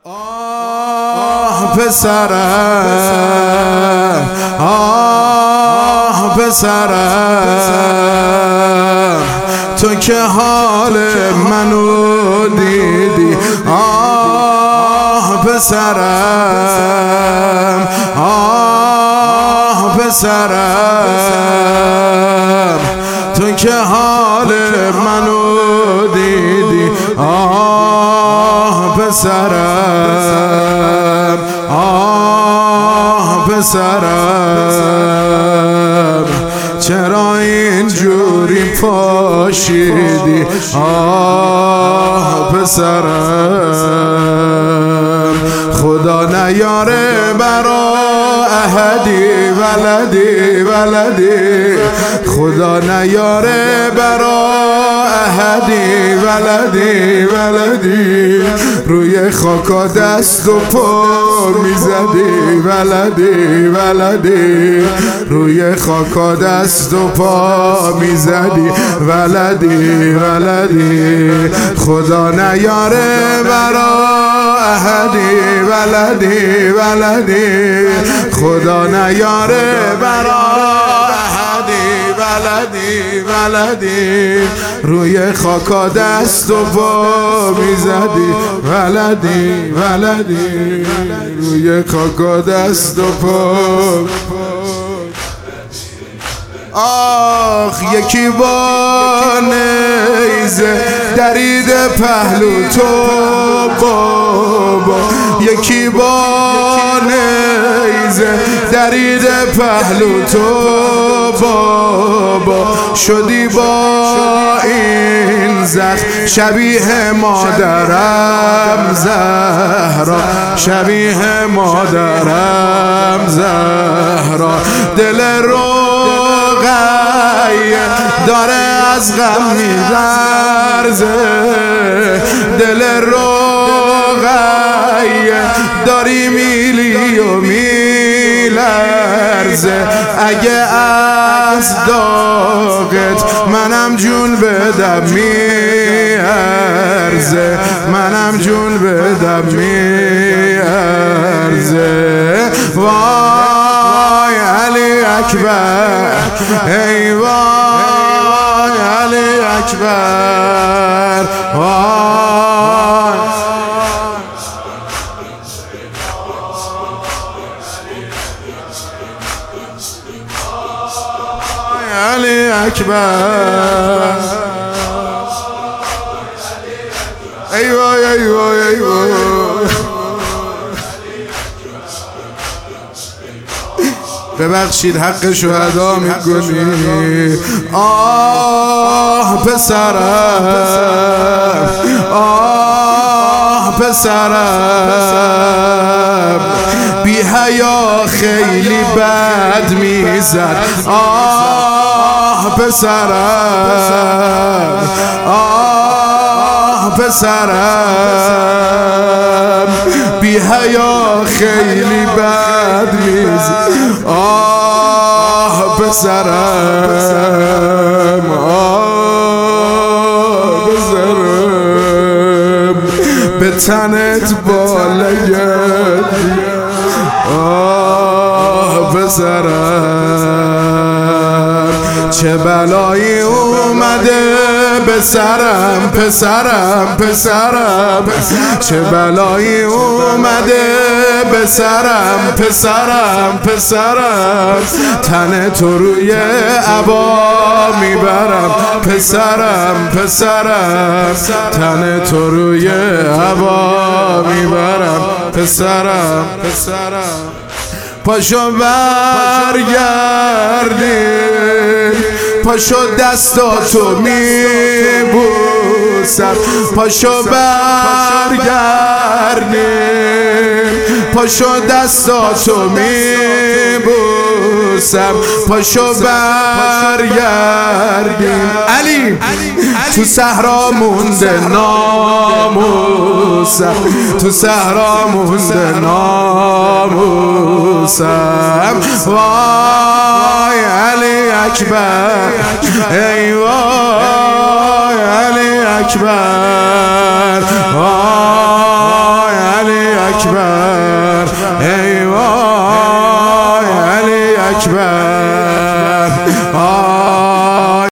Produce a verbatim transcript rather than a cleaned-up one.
آه پسرم، آه پسرم، تو که حال منو دیدی. آه پسرم، آه پسرم، تو که حال منو دیدی. آه پسرم، آه پسرم، چرا اینجوری پاشیدی. آه پسرم، خدا نیاره برا احدی ولدی ولدی، خدا نیاره برا احدی ولدی ولدی، روی خاکا دست و پا میزدی ولدی ولدی، روی خاکا دست و پا میزدی ولدی ولدی، خدا نیاره برا احدی ولدی ولدی، خدا نیاره برا احدی ولدی ولدی، روی خاکا دست و پا میزدی ولدی ولدی، روی خاکا دست و پا. آخ یکی با نیزه درید پهلو تو بابا، یکی با نیزه درید پهلو تو بابا، شدی با این زخم شبیه مادرم زهرا، شبیه مادرم زهرا، دل رو داره از غم میلرزه، دل روغیه داری میلی و میلرزه، اگه از داغت منم جون بدم میارزه، منم جون بدم میارزه. وای علی اکبر، ای وای علی اکبر، وای علی اکبر، ای وای ای وای ای وای. ببخشید حق شهدا میکنی. آه پسرم، آه پسرم، بی حیا خیلی بد میزد. آه پسرم، آه پسرم، بی حیا خیلی بد میزد. آه پسرم، آه پسرم، به تنت بالگت. آه پسرم، چه بلایی اومده به سرم پسرم پسرم، چه بلایی اومده به سرم پسرم پسرم، تن تو روی عبا میبرم پسرم پسرم، تن تو روی عبا میبرم پسرم پسرم. پاشو برگردیم، پاشو دستاتو میبوسم، پاشو برگردیم، پاشو دستاتو میبوسم، پاشو برگردیم. علی تو صحرا مونده ناموسم، تو صحرا مونده ناموسم. وای علی اکبر، ای وای علی اکبر، وای علی ای وای علی اکبر